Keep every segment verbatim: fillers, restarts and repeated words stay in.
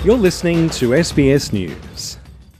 You're listening to S B S News.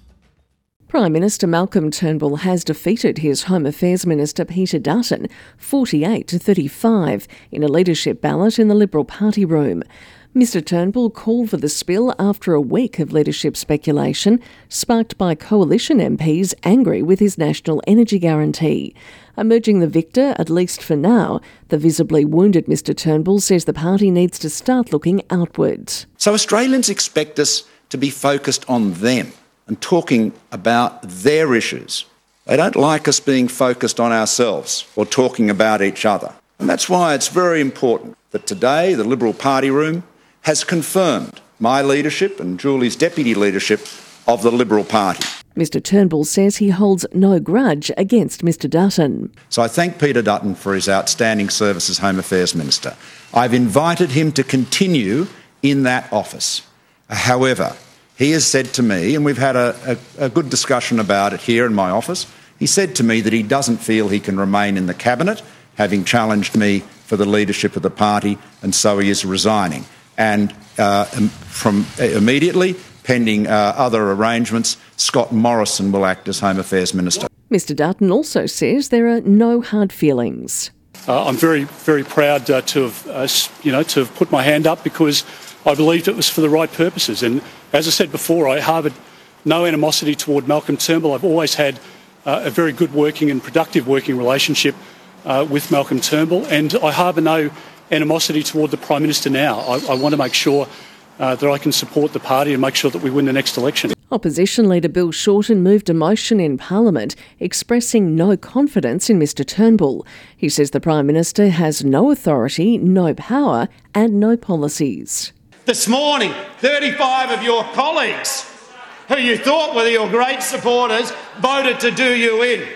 Prime Minister Malcolm Turnbull has defeated his Home Affairs Minister Peter Dutton forty-eight to thirty-five in a leadership ballot in the Liberal Party room. Mister Turnbull called for the spill after a week of leadership speculation, sparked by coalition M Ps angry with his national energy guarantee. Emerging the victor, at least for now, the visibly wounded Mister Turnbull says the party needs to start looking outwards. So Australians expect us to be focused on them and talking about their issues. They don't like us being focused on ourselves or talking about each other. And that's why it's very important that today the Liberal Party room has confirmed my leadership and Julie's deputy leadership of the Liberal Party. Mister Turnbull says he holds no grudge against Mister Dutton. So I thank Peter Dutton for his outstanding service as Home Affairs Minister. I've invited him to continue in that office. However, he has said to me, and we've had a, a, a good discussion about it here in my office, he said to me that he doesn't feel he can remain in the Cabinet, having challenged me for the leadership of the party, and so he is resigning. And uh, from uh, immediately, pending uh, other arrangements, Scott Morrison will act as Home Affairs Minister. Mister Dutton also says there are no hard feelings. Uh, I'm very, very proud uh, to have, uh, you know, to have put my hand up because I believed it was for the right purposes. And as I said before, I harboured no animosity toward Malcolm Turnbull. I've always had uh, a very good working and productive working relationship uh, with Malcolm Turnbull, and I harbour no animosity toward the Prime Minister now. I, I want to make sure uh, that I can support the party and make sure that we win the next election. Opposition leader Bill Shorten moved a motion in Parliament expressing no confidence in Mister Turnbull. He says the Prime Minister has no authority, no power and no policies. This morning, thirty-five of your colleagues, who you thought were your great supporters, voted to do you in.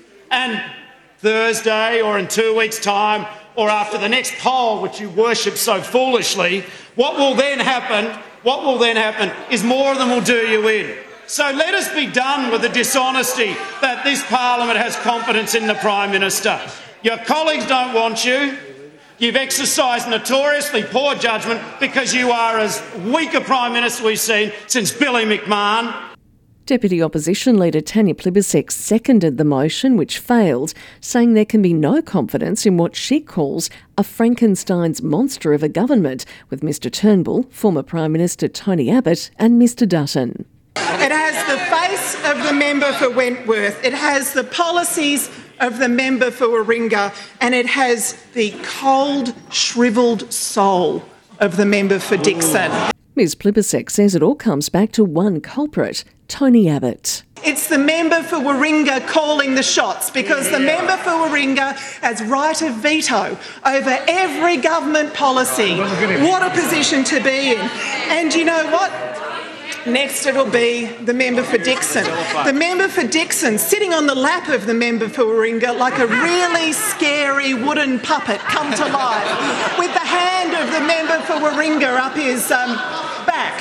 And Thursday or in two weeks' time, or after the next poll, which you worship so foolishly, what will then happen, what will then happen is more of them will do you in. So let us be done with the dishonesty that this Parliament has confidence in the Prime Minister. Your colleagues don't want you. You've exercised notoriously poor judgment because you are as weak a Prime Minister we've seen since Billy McMahon. Deputy Opposition Leader Tanya Plibersek seconded the motion, which failed, saying there can be no confidence in what she calls a Frankenstein's monster of a government, with Mister Turnbull, former Prime Minister Tony Abbott and Mister Dutton. It has the face of the member for Wentworth, it has the policies of the member for Warringah, and it has the cold, shrivelled soul of the member for Dixon. Miz Plibersek says it all comes back to one culprit, Tony Abbott. It's the member for Warringah calling the shots because the member for Warringah has right of veto over every government policy. What a position to be in. And you know what? Next it'll be the member for Dixon. The member for Dixon sitting on the lap of the member for Warringah like a really scary wooden puppet come to life with the hand of the member for Warringah up his um, back.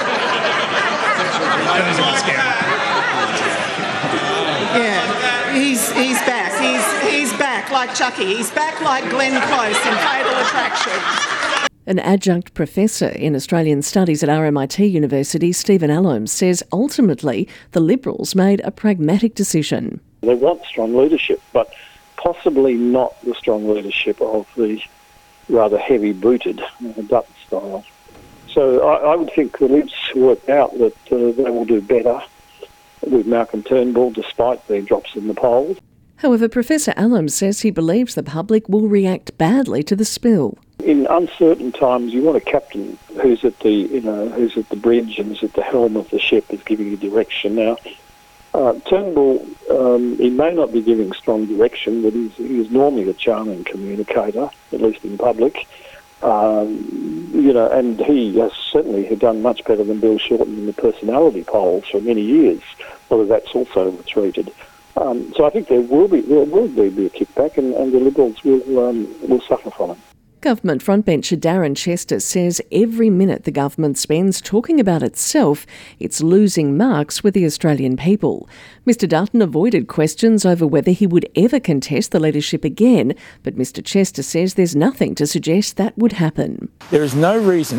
Yeah, he's he's back. He's he's back like Chucky. He's back like Glenn Close in Fatal Attraction. An adjunct professor in Australian Studies at R M I T University, Stephen Allom, says ultimately the Liberals made a pragmatic decision. They want strong leadership, but possibly not the strong leadership of the rather heavy-booted uh, Dutton style. So I, I would think the Libs worked out that uh, they will do better with Malcolm Turnbull despite their drops in the polls. However, Professor Allom says he believes the public will react badly to the spill. In uncertain times, you want a captain who's at the, you know, who's at the bridge and is at the helm of the ship, is giving you direction. Now, uh, Turnbull, um, he may not be giving strong direction, but he's, he's normally a charming communicator, at least in public. Um, you know, and he has certainly had done much better than Bill Shorten in the personality polls for many years, whether that's also retreated. Um, so I think there will be there will be a kickback, and, and the Liberals will um, will suffer from it. Government frontbencher Darren Chester says every minute the government spends talking about itself, it's losing marks with the Australian people. Mister Dutton avoided questions over whether he would ever contest the leadership again, but Mister Chester says there's nothing to suggest that would happen. There is no reason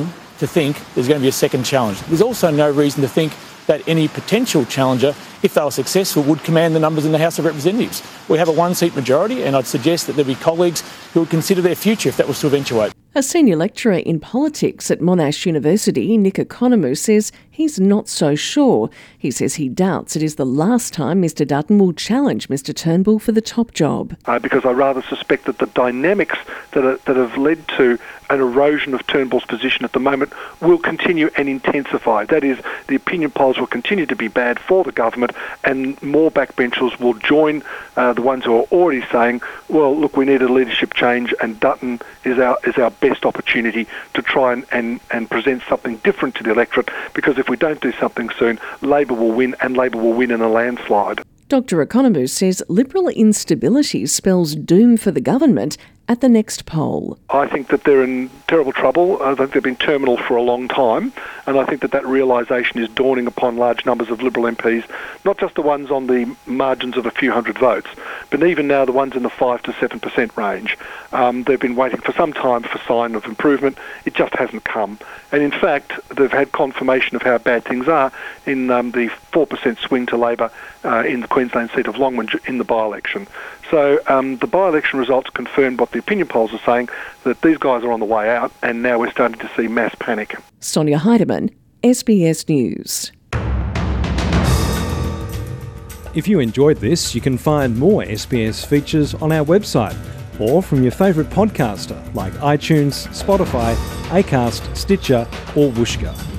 to think there's going to be a second challenge. There's also no reason to think that any potential challenger, if they were successful, would command the numbers in the House of Representatives. We have a one-seat majority, and I'd suggest that there'd be colleagues who would consider their future if that was to eventuate. A senior lecturer in politics at Monash University, Nick Economou, says he's not so sure. He says he doubts it is the last time Mr Dutton will challenge Mr Turnbull for the top job. Uh, because I rather suspect that the dynamics that, are, that have led to an erosion of Turnbull's position at the moment will continue and intensify. That is, the opinion polls will continue to be bad for the government, and more backbenchers will join uh, the ones who are already saying, well, look, we need a leadership change, and Dutton is our is our best opportunity to try and, and, and present something different to the electorate, because if we don't do something soon, Labor will win, and Labor will win in a landslide. Doctor Economou says Liberal instability spells doom for the government at the next poll. I think that they're in terrible trouble. I think they've been terminal for a long time, and I think that that realisation is dawning upon large numbers of Liberal M Ps, not just the ones on the margins of a few hundred votes, but even now the ones in the five to seven percent range. Um, they've been waiting for some time for sign of improvement. It just hasn't come. And in fact, they've had confirmation of how bad things are in um, the four percent swing to Labor uh, in the Queensland seat of Longman in the by-election. So um, the by-election results confirmed what the opinion polls are saying, that these guys are on the way out, and now we're starting to see mass panic. Sonia Heidemann, S B S News. If you enjoyed this, you can find more S B S features on our website or from your favourite podcaster like iTunes, Spotify, Acast, Stitcher or Whooshkaa.